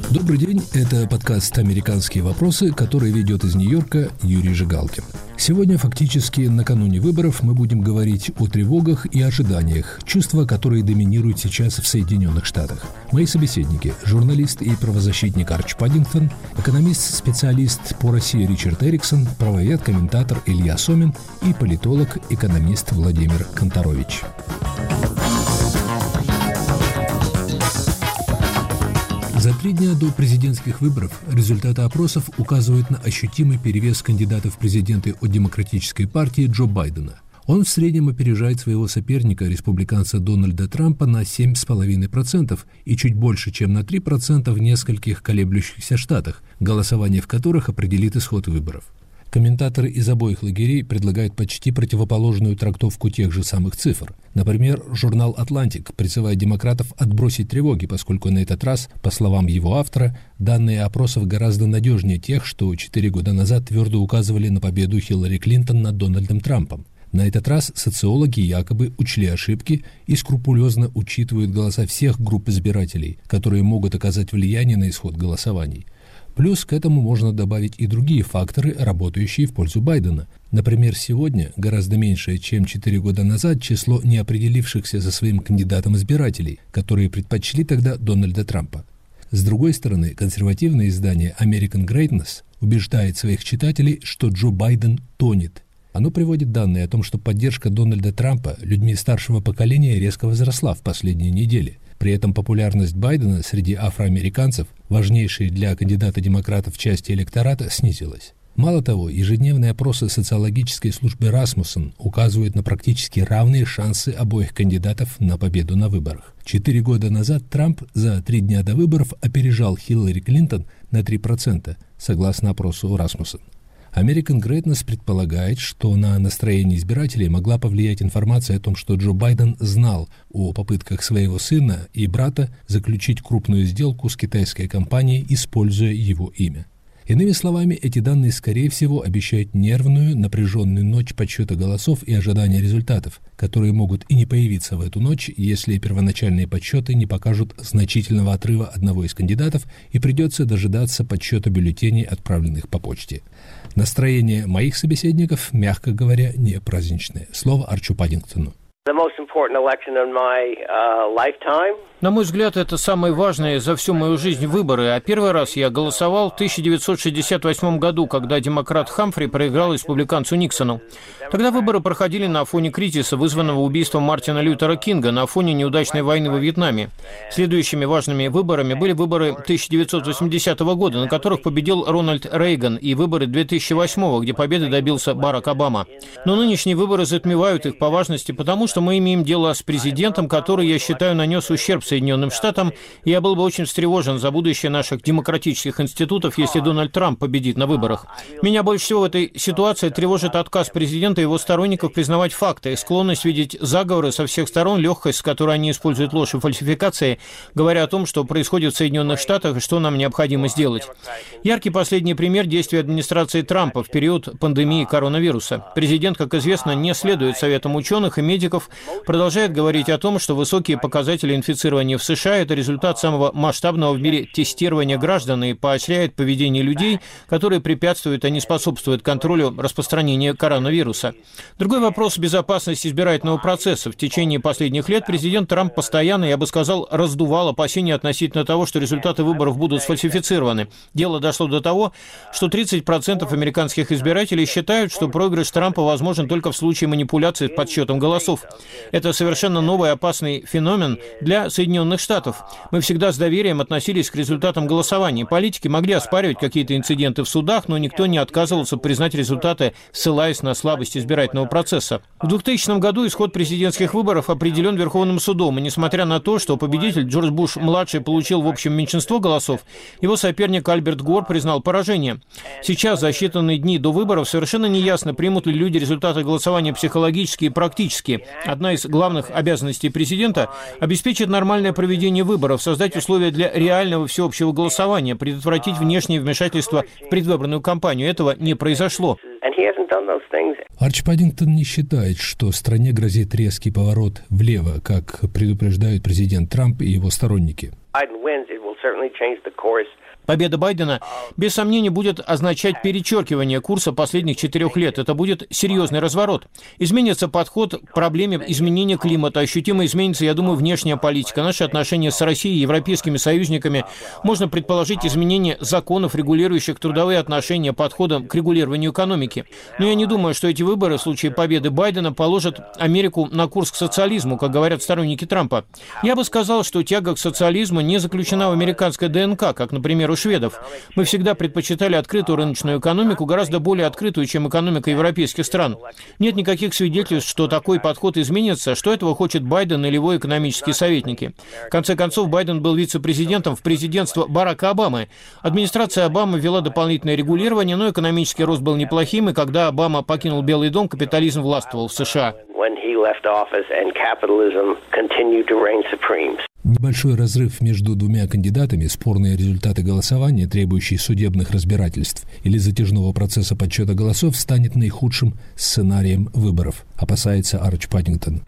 Добрый день, это подкаст «Американские вопросы», который ведет из Нью-Йорка Юрий Жигалкин. Сегодня, фактически накануне выборов, мы будем говорить о тревогах и ожиданиях, чувства, которые доминируют сейчас в Соединенных Штатах. Мои собеседники – журналист и правозащитник Арч Паддингтон, экономист-специалист по России Ричард Эриксон, правовед-комментатор Илья Сомин и политолог-экономист Владимир Конторович. За 3 дня до президентских выборов результаты опросов указывают на ощутимый перевес кандидата в президенты от Демократической партии Джо Байдена. Он в среднем опережает своего соперника, республиканца Дональда Трампа, на 7,5% и чуть больше, чем на 3% в нескольких колеблющихся штатах, голосование в которых определит исход выборов. Комментаторы из обоих лагерей предлагают почти противоположную трактовку тех же самых цифр. Например, журнал «Атлантик» призывает демократов отбросить тревоги, поскольку на этот раз, по словам его автора, данные опросов гораздо надежнее тех, что 4 года назад твердо указывали на победу Хиллари Клинтон над Дональдом Трампом. На этот раз социологи якобы учли ошибки и скрупулезно учитывают голоса всех групп избирателей, которые могут оказать влияние на исход голосований. Плюс к этому можно добавить и другие факторы, работающие в пользу Байдена. Например, сегодня гораздо меньшее, чем 4 года назад, число неопределившихся за своим кандидатом избирателей, которые предпочли тогда Дональда Трампа. С другой стороны, консервативное издание American Greatness убеждает своих читателей, что Джо Байден тонет. Оно приводит данные о том, что поддержка Дональда Трампа людьми старшего поколения резко возросла в последние недели. При этом популярность Байдена среди афроамериканцев, важнейшей для кандидата-демократов части электората, снизилась. Мало того, ежедневные опросы социологической службы Rasmussen указывают на практически равные шансы обоих кандидатов на победу на выборах. 4 года назад Трамп за 3 дня до выборов опережал Хиллари Клинтон на 3%, согласно опросу Rasmussen. American Greatness предполагает, что на настроение избирателей могла повлиять информация о том, что Джо Байден знал о попытках своего сына и брата заключить крупную сделку с китайской компанией, используя его имя. Иными словами, эти данные, скорее всего, обещают нервную, напряженную ночь подсчета голосов и ожидания результатов, которые могут и не появиться в эту ночь, если первоначальные подсчеты не покажут значительного отрыва одного из кандидатов и придется дожидаться подсчета бюллетеней, отправленных по почте. Настроение моих собеседников, мягко говоря, не праздничное. Слово Арчу Паддингтону. На мой взгляд, это самые важные за всю мою жизнь выборы, а первый раз я голосовал в 1968 году, когда демократ Хамфри проиграл республиканцу Никсону. Тогда выборы проходили на фоне кризиса, вызванного убийством Мартина Лютера Кинга, на фоне неудачной войны во Вьетнаме. Следующими важными выборами были выборы 1980 года, на которых победил Рональд Рейган, и выборы 2008, где победы добился Барак Обама. Но нынешние выборы затмевают их по важности, потому что мы имеем дело с президентом, который, я считаю, нанес ущерб Соединенным Штатам, и я был бы очень встревожен за будущее наших демократических институтов, если Дональд Трамп победит на выборах. Меня больше всего в этой ситуации тревожит отказ президента и его сторонников признавать факты, склонность видеть заговоры со всех сторон, легкость, с которой они используют ложь и фальсификации, говоря о том, что происходит в Соединенных Штатах и что нам необходимо сделать. Яркий последний пример действий администрации Трампа в период пандемии коронавируса. Президент, как известно, не следует советам ученых и медиков, продолжает говорить о том, что высокие показатели инфицирования в США – это результат самого масштабного в мире тестирования граждан и поощряет поведение людей, которые препятствуют, а не способствуют контролю распространения коронавируса. Другой вопрос – безопасность избирательного процесса. В течение последних лет президент Трамп постоянно, я бы сказал, раздувал опасения относительно того, что результаты выборов будут сфальсифицированы. Дело дошло до того, что 30% американских избирателей считают, что проигрыш Трампа возможен только в случае манипуляции с подсчетом голосов. Это совершенно новый опасный феномен для Соединенных Штатов. Мы всегда с доверием относились к результатам голосования. Политики могли оспаривать какие-то инциденты в судах, но никто не отказывался признать результаты, ссылаясь на слабость избирательного процесса. В 2000 году исход президентских выборов определен Верховным судом, и несмотря на то, что победитель Джордж Буш-младший получил в общем меньшинство голосов, его соперник Альберт Гор признал поражение. Сейчас, за считанные дни до выборов, совершенно неясно, примут ли люди результаты голосования психологически и практически. Одна из главных обязанностей президента – обеспечить нормальное проведение выборов, создать условия для реального всеобщего голосования, предотвратить внешнее вмешательство в предвыборную кампанию. Этого не произошло. Арчи Паддингтон не считает, что стране грозит резкий поворот влево, как предупреждают президент Трамп и его сторонники. Победа Байдена, без сомнения, будет означать перечеркивание курса последних 4 лет. Это будет серьезный разворот. Изменится подход к проблеме изменения климата. Ощутимо изменится, я думаю, внешняя политика. Наши отношения с Россией и европейскими союзниками. Можно предположить изменение законов, регулирующих трудовые отношения, подходом к регулированию экономики. Но я не думаю, что эти выборы в случае победы Байдена положат Америку на курс к социализму, как говорят сторонники Трампа. Я бы сказал, что тяга к социализму не заключена в американской ДНК, как, например, у шведов. Мы всегда предпочитали открытую рыночную экономику, гораздо более открытую, чем экономика европейских стран. Нет никаких свидетельств, что такой подход изменится, что этого хочет Байден или его экономические советники. В конце концов, Байден был вице-президентом в президентство Барака Обамы. Администрация Обамы ввела дополнительное регулирование, но экономический рост был неплохим, и когда Обама покинул Белый дом, капитализм властвовал в США. Небольшой разрыв между двумя кандидатами, спорные результаты голосования, требующие судебных разбирательств или затяжного процесса подсчета голосов, станет наихудшим сценарием выборов, опасается Арчи Паддингтон.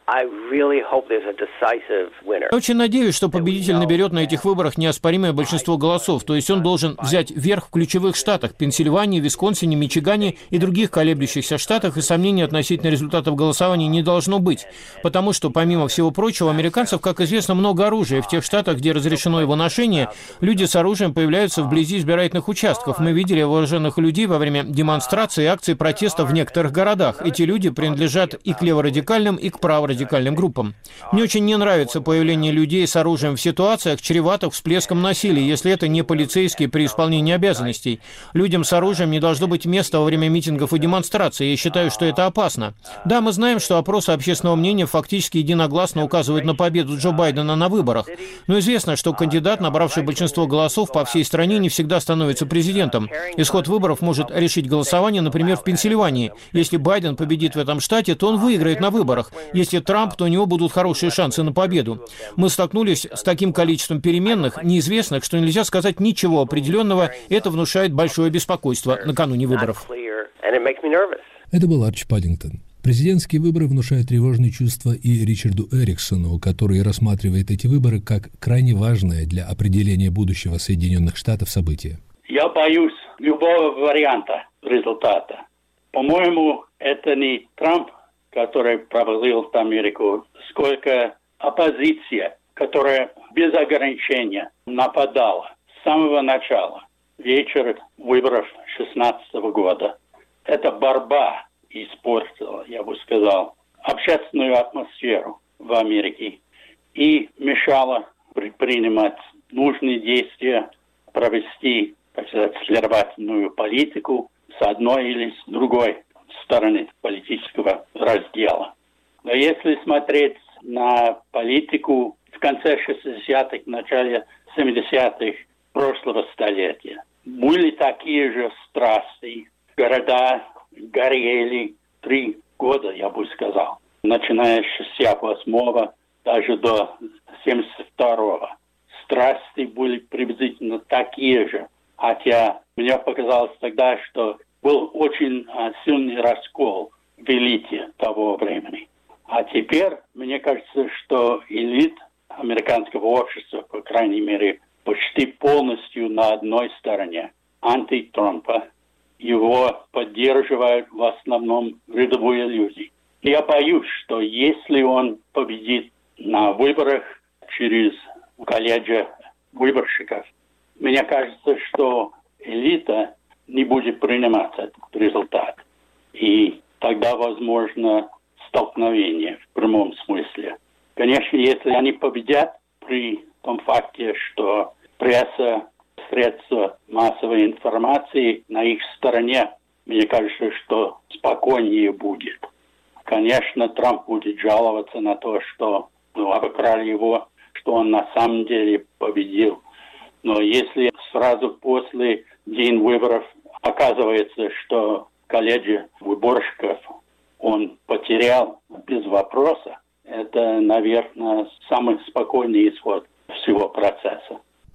Я очень надеюсь, что победитель наберет на этих выборах неоспоримое большинство голосов, то есть он должен взять верх в ключевых штатах – Пенсильвании, Висконсине, Мичигане и других колеблющихся штатах, и сомнений относительно результатов голосования не должно быть, потому что, помимо всего прочего, у американцев, как известно, много оружия. В тех штатах, где разрешено его ношение, люди с оружием появляются вблизи избирательных участков. Мы видели вооруженных людей во время демонстраций и акций протеста в некоторых городах. Эти люди принадлежат и к леворадикальным, и к праворадикальным группам. Мне очень не нравится появление людей с оружием в ситуациях, чреватых всплеском насилия, если это не полицейские при исполнении обязанностей. Людям с оружием не должно быть места во время митингов и демонстраций. Я считаю, что это опасно. Да, мы знаем, что опросы общественного мнения фактически единогласно указывают на победу Джо Байдена на выборах. Но известно, что кандидат, набравший большинство голосов по всей стране, не всегда становится президентом. Исход выборов может решить голосование, например, в Пенсильвании. Если Байден победит в этом штате, то он выиграет на выборах. Если Трамп, то у него будут хорошие шансы на победу. Мы столкнулись с таким количеством переменных, неизвестных, что нельзя сказать ничего определенного. Это внушает большое беспокойство накануне выборов. Это был Арчи Паддингтон. Президентские выборы внушают тревожные чувства и Ричарду Эриксону, который рассматривает эти выборы как крайне важное для определения будущего Соединенных Штатов событие. Я боюсь любого варианта результата. По-моему, это не Трамп, который провалил Америку, сколько оппозиция, которая без ограничения нападала с самого начала, вечера выборов 2016 года. Это борьба испортила, я бы сказал, общественную атмосферу в Америке и мешала предпринимать нужные действия, провести, так сказать, следовательную политику с одной или с другой стороны политического раздела. Но если смотреть на политику в конце 60-х, начале 70-х прошлого столетия, были такие же страсти, города горели 3 года, я бы сказал, начиная с 68-го даже до 72-го. Страсти были приблизительно такие же, хотя мне показалось тогда, что был очень сильный раскол в элите того времени. А теперь, мне кажется, что элита американского общества, по крайней мере, почти полностью на одной стороне анти-Трампа. Его поддерживают в основном рядовые люди. Я боюсь, что если он победит на выборах через колледжи выборщиков, мне кажется, что элита не будет принимать этот результат. И тогда возможно столкновение в прямом смысле. Конечно, если они победят при том факте, что пресса, средства массовой информации на их стороне, мне кажется, что спокойнее будет. Конечно, Трамп будет жаловаться на то, что обокрали его, что он на самом деле победил. Но если сразу после дня выборов оказывается, что колледжи выборщиков он потерял без вопроса, это, наверное, самый спокойный исход всего процесса.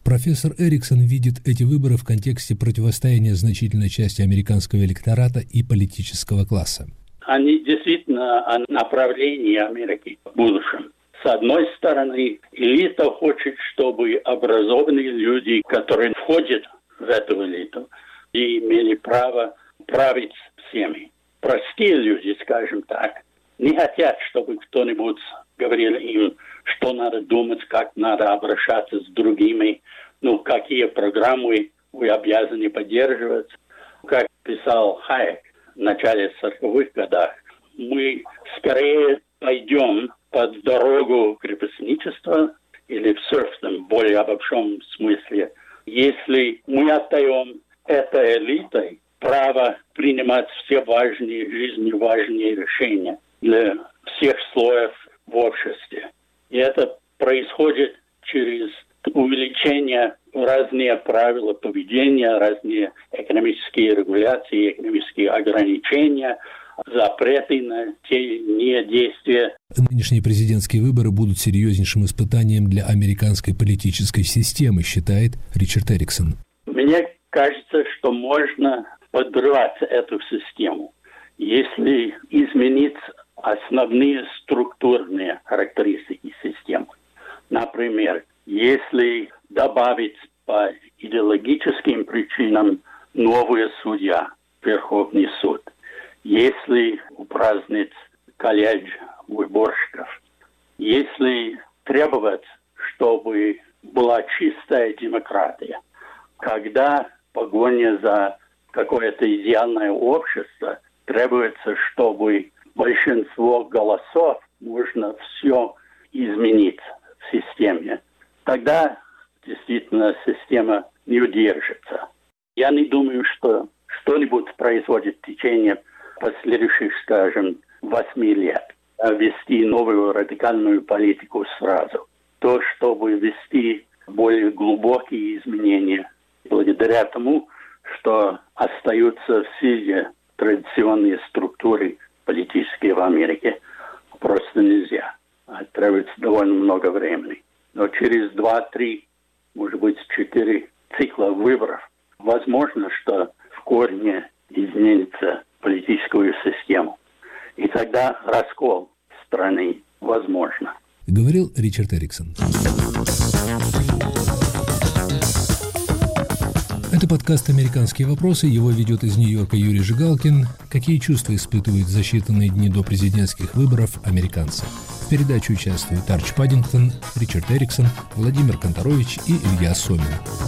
Профессор Эриксон видит эти выборы в контексте противостояния значительной части американского электората и политического класса. Они действительно о направлении Америки в будущем. С одной стороны, элита хочет, чтобы образованные люди, которые входят в эту элиту, и имели право править всеми. Простые люди, скажем так, не хотят, чтобы кто-нибудь говорил им, что надо думать, как надо обращаться с другими, какие программы вы обязаны поддерживать. Как писал Хайек в начале 40-х годах, мы скорее пойдем под дорогу крепостничества или в серфном, более обобщенном смысле, если мы отдаем этой элитой право принимать все важные, жизненно важные решения для всех слоев в обществе. И это происходит через увеличение разные правила поведения, разные экономические регуляции, экономические ограничения, запреты на те недействия. Нынешние президентские выборы будут серьезнейшим испытанием для американской политической системы, считает Ричард Эриксон. Мне кажется, что можно подрывать эту систему, если изменить основные структурные характеристики системы. Например, если добавить по идеологическим причинам новый судья, Верховный суд, если упразднить колледж выборщиков, если требовать, чтобы была чистая демократия, когда погоня за какое-то идеальное общество требуется, чтобы большинство голосов можно все изменить в системе, тогда действительно система не удержится. Я не думаю, что что-нибудь производит в течение последующих, 8 лет. Вести новую радикальную политику сразу. То, чтобы вести более глубокие изменения, благодаря тому, что остаются в силе традиционные структуры политические в Америке, просто нельзя. Требуется довольно много времени. Но через 2-3, может быть, 4 цикла выборов возможно, что в корне изменится политическую систему. И тогда раскол страны возможно. Говорил Ричард Эриксон. Это подкаст «Американские вопросы». Его ведет из Нью-Йорка Юрий Жигалкин. Какие чувства испытывают за считанные дни до президентских выборов американцы? В передаче участвуют Арч Паддингтон, Ричард Эриксон, Владимир Конторович и Илья Сомин.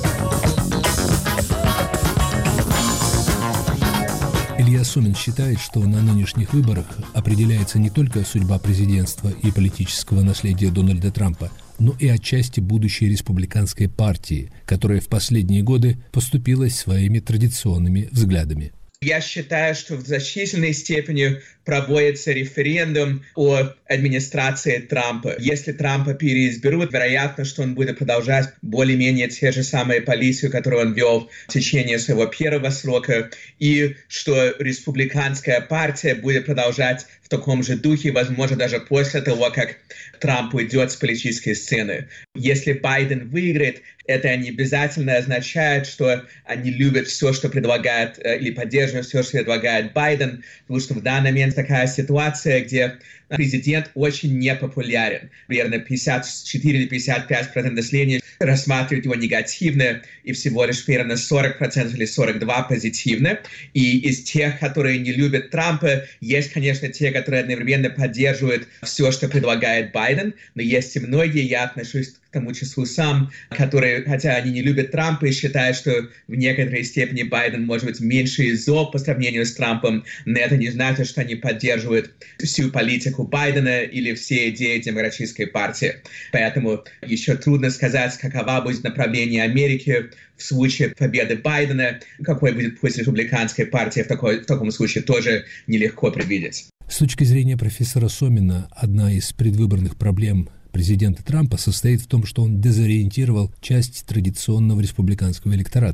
Илья Сомин считает, что на нынешних выборах определяется не только судьба президентства и политического наследия Дональда Трампа, но и отчасти будущей республиканской партии, которая в последние годы поступилась своими традиционными взглядами. Я считаю, что в значительной степени проводится референдум о администрации Трампа. Если Трампа переизберут, вероятно, что он будет продолжать более-менее те же самые политики, которые он вел в течение своего первого срока, и что республиканская партия будет продолжать в таком же духе, возможно, даже после того, как Трамп уйдет с политической сцены. Если Байден выиграет, это не обязательно означает, что они любят все, что предлагает, или поддерживают все, что предлагает Байден, потому что в данный момент такая ситуация, где президент очень непопулярен. Примерно 54 или 55% населения рассматривают его негативно, и всего лишь примерно 40% или 42% позитивно. И из тех, которые не любят Трампа, есть, конечно, те, которые одновременно поддерживают все, что предлагает Байден, но есть и многие, я отношусь к тому числу сам, которые, хотя они не любят Трампа и считают, что в некоторой степени Байден может быть меньше из зол по сравнению с Трампом, но это не значит, что они поддерживают всю политику Байдена или все идеи демократической партии. Поэтому еще трудно сказать, какова будет направление Америки в случае победы Байдена, какой будет путь республиканской партии в таком случае тоже нелегко предвидеть. С точки зрения профессора Сомина, одна из предвыборных проблем президента Трампа состоит в том, что он дезориентировал часть традиционного республиканского электората.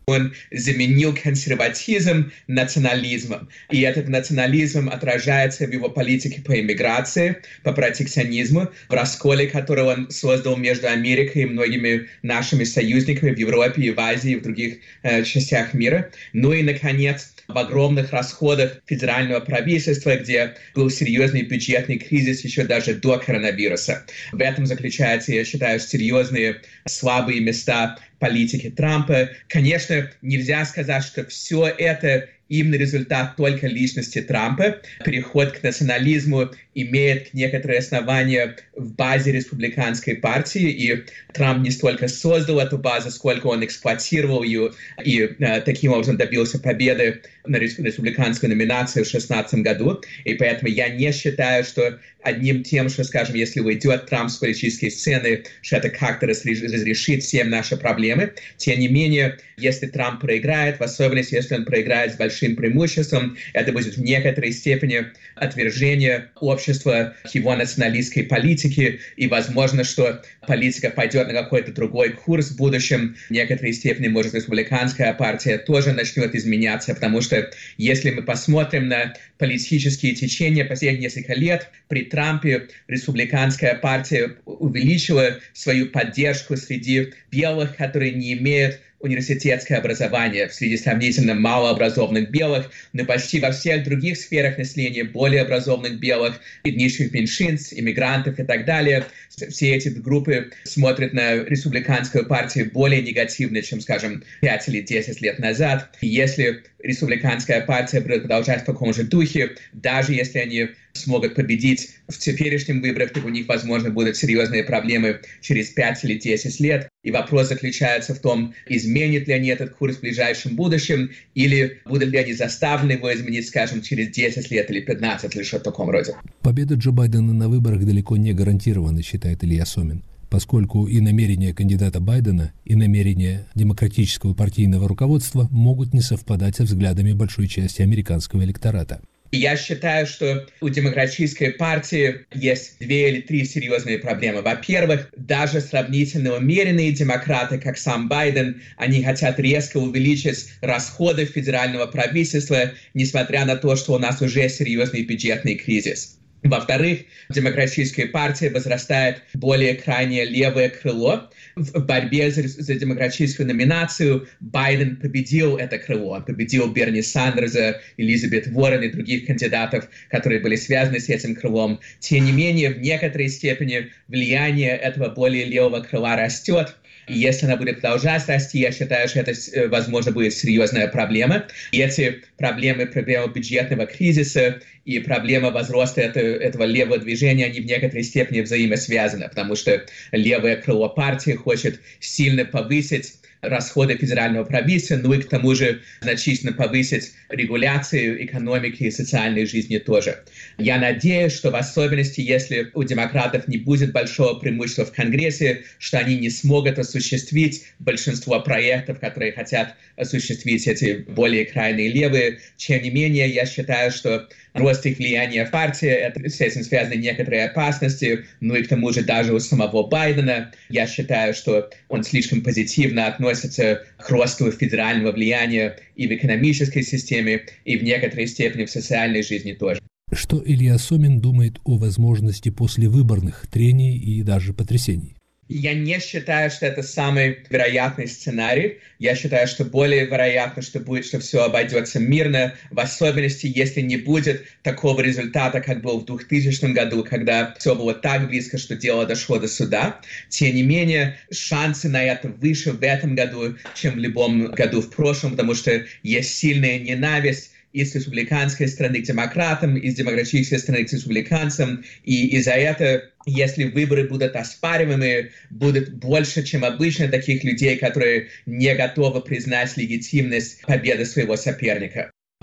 Он заменил консерватизм национализмом. И этот национализм отражается в его политике по иммиграции, по протекционизму, в расколе, который он создал между Америкой и многими нашими союзниками в Европе и в Азии, и в других частях мира. Ну и, наконец, в огромных расходах федерального правительства, где был серьезный бюджетный кризис еще даже до коронавируса. В этом заключаются, я считаю, серьезные слабые места политики Трампа. Конечно, нельзя сказать, что все это именно результат только личности Трампа. Переход к национализму имеет некоторые основания в базе республиканской партии, и Трамп не столько создал эту базу, сколько он эксплуатировал ее, и таким образом добился победы на республиканскую номинацию в 2016 году. И поэтому я не считаю, что одним тем, что, скажем, если уйдет Трамп с политической сцены, что это как-то разрешит все наши проблемы. Тем не менее, если Трамп проиграет, в особенности, если он проиграет с большим преимуществом, это будет в некоторой степени отвержение общества к его националистской политике, и возможно, что политика пойдет на какой-то другой курс в будущем. В некоторой степени, может, республиканская партия тоже начнет изменяться, потому что если мы посмотрим на политические течения последних несколько лет, при Трампе республиканская партия увеличила свою поддержку среди белых, которые не имеют университетское образование, среди сравнительно малообразованных белых, но почти во всех других сферах населения, более образованных белых, этнических меньшинств, иммигрантов и так далее, все эти группы смотрят на республиканскую партию более негативно, чем, скажем, 5 или 10 лет назад. И если республиканская партия будет продолжать в таком же духе, даже если они смогут победить в теперешнем выборах, то у них, возможно, будут серьезные проблемы через 5 или 10 лет. И вопрос заключается в том, изменят ли они этот курс в ближайшем будущем, или будут ли они заставлены его изменить, скажем, через 10 лет или 15, или что-то в таком роде. Победа Джо Байдена на выборах далеко не гарантирована, считает Илья Сомин, поскольку и намерения кандидата Байдена, и намерения демократического партийного руководства могут не совпадать со взглядами большой части американского электората. Я считаю, что у демократической партии есть 2 или 3 серьезные проблемы. Во-первых, даже сравнительно умеренные демократы, как сам Байден, они хотят резко увеличить расходы федерального правительства, несмотря на то, что у нас уже серьезный бюджетный кризис. Во-вторых, демократическая партия возрастает более крайнее левое крыло. В борьбе за демократическую номинацию Байден победил это крыло. Он победил Берни Сандерса, Элизабет Уоррен и других кандидатов, которые были связаны с этим крылом. Тем не менее, в некоторой степени влияние этого более левого крыла растет. И если она будет продолжать расти, я считаю, что это, возможно, будет серьезная проблема. И эти проблема бюджетного кризиса и проблема возроста этого левого движения, они в некоторой степени взаимосвязаны, потому что левое крыло партии хочет сильно повысить расходы федерального правительства, ну и к тому же значительно повысить регуляцию экономики и социальной жизни тоже. Я надеюсь, что в особенности, если у демократов не будет большого преимущества в Конгрессе, что они не смогут осуществить большинство проектов, которые хотят осуществить эти более крайние левые. Тем не менее, я считаю, что рост их влияния в партии, с этим связаны некоторые опасности, ну и к тому же даже у самого Байдена. Я считаю, что он слишком позитивно относится к росту федерального влияния и в экономической системе, и в некоторой степени в социальной жизни тоже. Что Илья Сомин думает о возможности послевыборных трений и даже потрясений? Я не считаю, что это самый вероятный сценарий. Я считаю, что более вероятно, что все обойдется мирно, в особенности, если не будет такого результата, как был в 2000 году, когда все было так близко, что дело дошло до суда. Тем не менее, шансы на это выше в этом году, чем в любом году в прошлом, потому что есть сильная ненависть из республиканской страны к демократам, из демократической страны к республиканцам. И из-за этого, если выборы будут оспариваемы, будет больше, чем обычно, таких людей, которые не готовы признать легитимность победы своего соперника.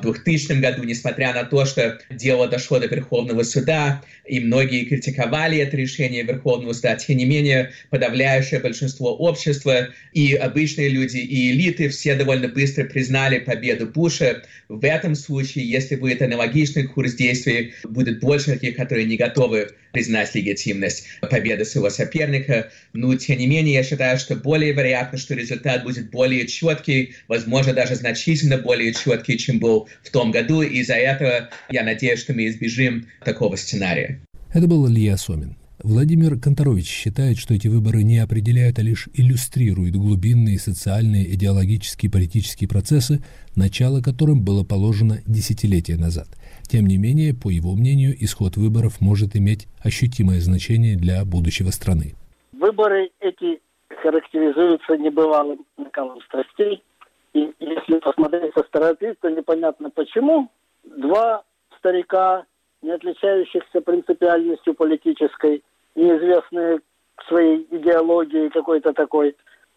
2000 году, несмотря на то, что дело дошло до Верховного суда, и многие критиковали это решение Верховного суда, тем не менее, подавляющее большинство общества, и обычные люди, и элиты, все довольно быстро признали победу Буша. В этом случае, если будет аналогичный курс действий, будет больше таких, которые не готовы признать легитимность победы своего соперника. Но, тем не менее, я считаю, что более вероятно, что результат будет более четкий, возможно, даже значительно более четкий, чем был в том году. И из-за этого я надеюсь, что мы избежим такого сценария. Это был Илья Сомин. Владимир Канторович считает, что эти выборы не определяют, а лишь иллюстрируют глубинные социальные, идеологические, политические процессы, начало которым было положено десятилетия назад. Тем не менее, по его мнению, исход выборов может иметь ощутимое значение для будущего страны. Выборы эти характеризуются небывалым накалом страстей. И если посмотреть со стороны, то непонятно почему два старика, не отличающихся принципиальностью политической, неизвестные своей идеологией какой-то такой,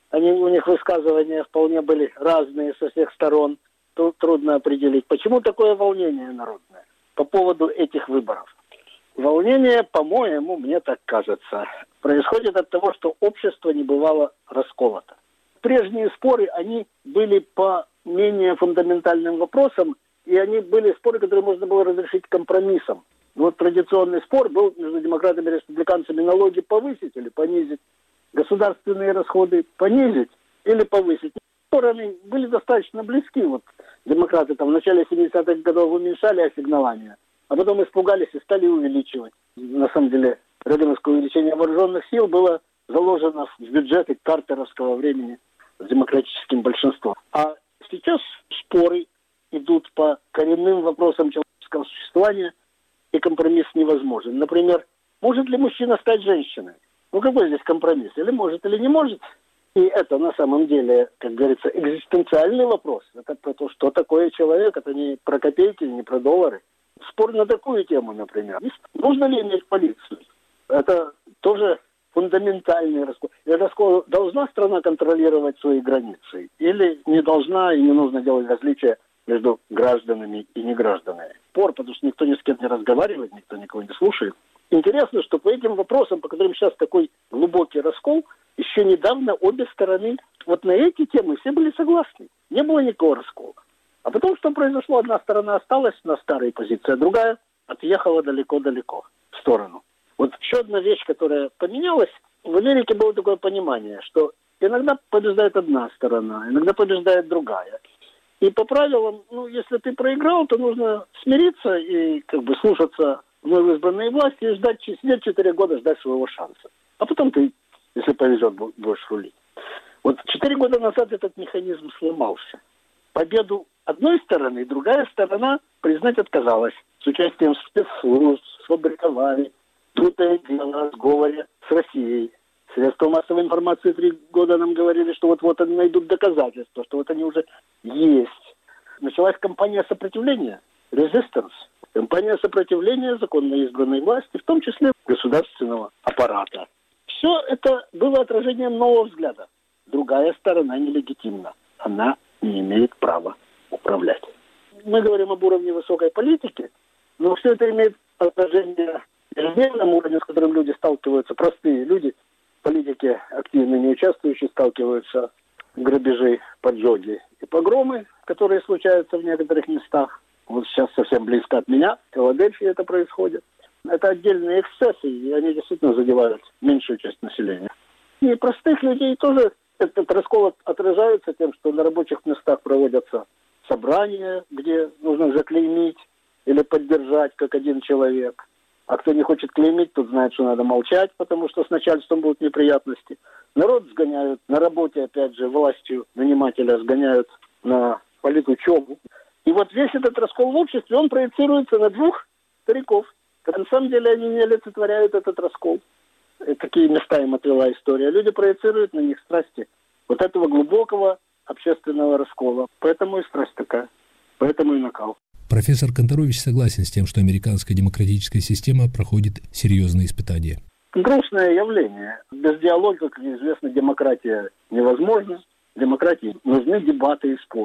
у них высказывания вполне были разные со всех сторон. Тут трудно определить, почему такое волнение народное по поводу этих выборов. Волнение, по-моему, мне так кажется, происходит от того, что общество не бывало расколото. Прежние споры, они были по менее фундаментальным вопросам, и они были споры, которые можно было разрешить компромиссом. Вот традиционный спор был между демократами и республиканцами: налоги повысить или понизить, государственные расходы понизить или повысить. Споры были достаточно близки. Вот демократы там в начале 70-х годов уменьшали ассигнования, а потом испугались и стали увеличивать. На самом деле, регановское увеличение вооруженных сил было заложено в бюджеты картеровского времени с демократическим большинством. А сейчас споры идут по коренным вопросам человеческого существования, и компромисс невозможен. Например, может ли мужчина стать женщиной? Ну какой здесь компромисс? Или может, или не может? И это на самом деле, как говорится, экзистенциальный вопрос. Это про то, что такое человек. Это не про копейки, не про доллары. Спор на такую тему, например. Нужно ли иметь полицию? Это тоже фундаментальный раскол. Должна страна контролировать свои границы? Или не должна и не нужно делать различия между гражданами и негражданами? Спор, потому что никто ни с кем не разговаривает, никто никого не слушает. Интересно, что по этим вопросам, по которым сейчас такой глубокий раскол, еще недавно обе стороны вот на эти темы все были согласны. Не было никакого раскола. А потом что произошло? Одна сторона осталась на старой позиции, а другая отъехала далеко-далеко в сторону. Вот еще одна вещь, которая поменялась. В Америке было такое понимание, что иногда побеждает одна сторона, иногда побеждает другая. И по правилам, если ты проиграл, то нужно смириться и слушаться вновь избранные власти и ждать, сидеть 4 года, ждать своего шанса. А потом ты, если повезет, будешь рулить. Вот 4 года назад этот механизм сломался. Победу одной стороны, другая сторона признать отказалась. С участием спецслужб, сфабриковали, трудное дело о сговоре с Россией. Средства массовой информации 3 года нам говорили, что вот они найдут доказательства, что вот они уже есть. Началась кампания сопротивления, resistance. Кампания сопротивления законно избранной власти, в том числе государственного аппарата. Все это было отражением нового взгляда. Другая сторона нелегитимна. Она не имеет права управлять. Мы говорим об уровне высокой политики, но все это имеет отражение на ежедневном уровне, с которым люди сталкиваются, простые люди, политики, активно не участвующие, сталкиваются грабежи, поджоги и погромы, которые случаются в некоторых местах. Вот сейчас совсем близко от меня, в Филадельфии это происходит. Это отдельные эксцессы, и они действительно задевают меньшую часть населения. И простых людей тоже этот раскол отражается тем, что на рабочих местах проводятся собрания, где нужно заклеймить или поддержать как один человек. А кто не хочет клеймить, тот знает, что надо молчать, потому что с начальством будут неприятности. Народ сгоняют на работе, опять же, властью нанимателя сгоняют на политучебу. И вот весь этот раскол в обществе, он проецируется на двух стариков. На самом деле они не олицетворяют этот раскол. И такие места им отвела история. Люди проецируют на них страсти вот этого глубокого общественного раскола. Поэтому и страсть такая. Поэтому и накал. Профессор Канторович согласен с тем, что американская демократическая система проходит серьезные испытания. Грустное явление. Без диалога, как известно, демократия невозможна. Демократии нужны дебаты и споры.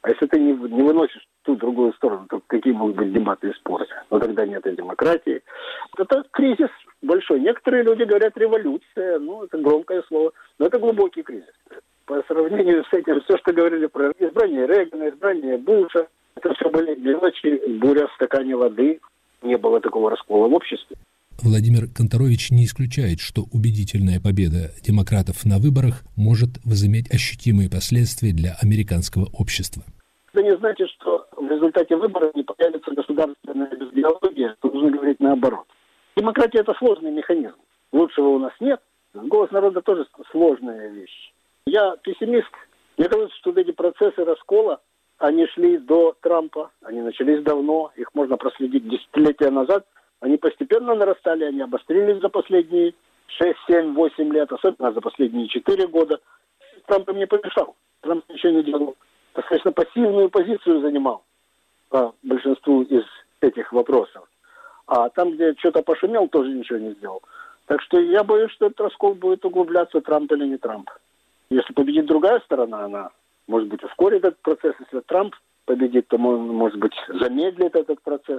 А если ты не выносишь ту другую сторону, то какие могут быть дебаты и споры? Но тогда нет и демократии. Это кризис большой. Некоторые люди говорят революция. Это громкое слово. Но это глубокий кризис. По сравнению с этим, все, что говорили про избрание Рейгана, избрание Буша, это все были мелочи, буря в стакане воды. Не было такого раскола в обществе. Владимир Конторович не исключает, что убедительная победа демократов на выборах может возыметь ощутимые последствия для американского общества. Это не значит, что в результате выборов не появится государственная бездиалогия, то нужно говорить наоборот. Демократия – это сложный механизм. Лучшего у нас нет. Голос народа тоже сложная вещь. Я пессимист. Мне кажется, что эти процессы раскола, они шли до Трампа, они начались давно, их можно проследить десятилетия назад. Они постепенно нарастали, они обострились за последние 6, 7, 8 лет, особенно за последние 4 года. Трамп им не помешал. Трамп ничего не делал. Достаточно пассивную позицию занимал по большинству из этих вопросов. А там, где что-то пошумел, тоже ничего не сделал. Так что я боюсь, что этот раскол будет углубляться, Трамп или не Трамп. Если победит другая сторона, она, может быть, ускорит этот процесс. Если Трамп победит, то, может быть, замедлит этот процесс.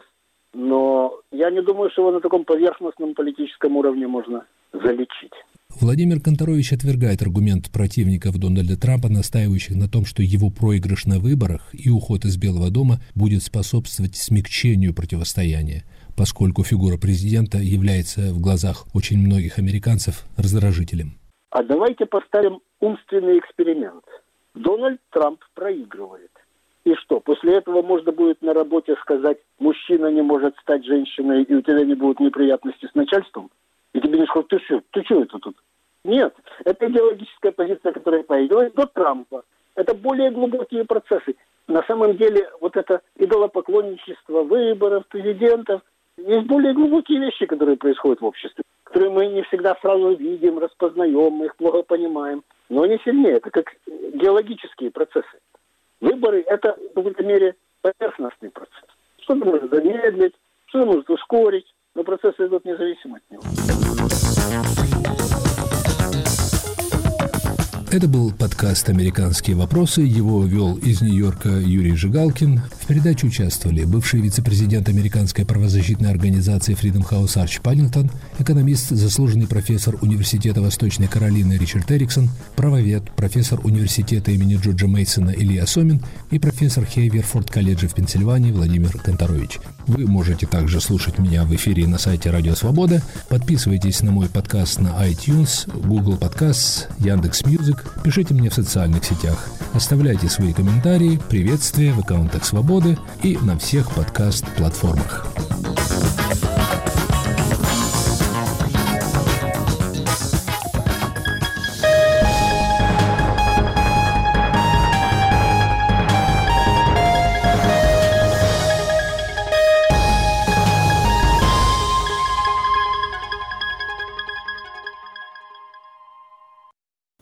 Но я не думаю, что его на таком поверхностном политическом уровне можно залечить. Владимир Конторович отвергает аргумент противников Дональда Трампа, настаивающих на том, что его проигрыш на выборах и уход из Белого дома будет способствовать смягчению противостояния, поскольку фигура президента является в глазах очень многих американцев раздражителем. А давайте поставим умственный эксперимент. Дональд Трамп проигрывает. И что, после этого можно будет на работе сказать, мужчина не может стать женщиной, и у тебя не будут неприятности с начальством? И тебе не скажут, ты что это тут? Нет, это идеологическая позиция, которая появилась до Трампа. Это более глубокие процессы. На самом деле, вот это идолопоклонничество выборов, президентов, есть более глубокие вещи, которые происходят в обществе, которые мы не всегда сразу видим, распознаем, мы их плохо понимаем. Но они сильнее, это как геологические процессы. Выборы – это, в какой-то мере, поверхностный процесс. Что-то может замедлить, что-то может ускорить, но процессы идут независимо от него. Это был подкаст «Американские вопросы». Его вел из Нью-Йорка Юрий Жигалкин. В передаче участвовали бывший вице-президент американской правозащитной организации Freedom House Арчи Паддингтон, экономист, заслуженный профессор Университета Восточной Каролины Ричард Эриксон, правовед, профессор университета имени Джорджа Мейсона Илья Сомин и профессор Хейверфорд-колледжа в Пенсильвании Владимир Конторович. Вы можете также слушать меня в эфире на сайте Радио Свобода. Подписывайтесь на мой подкаст на iTunes, Google Podcasts, Яндекс.Мьюзик. Пишите мне в социальных сетях. Оставляйте свои комментарии, приветствия в аккаунтах Свободы и на всех подкаст-платформах.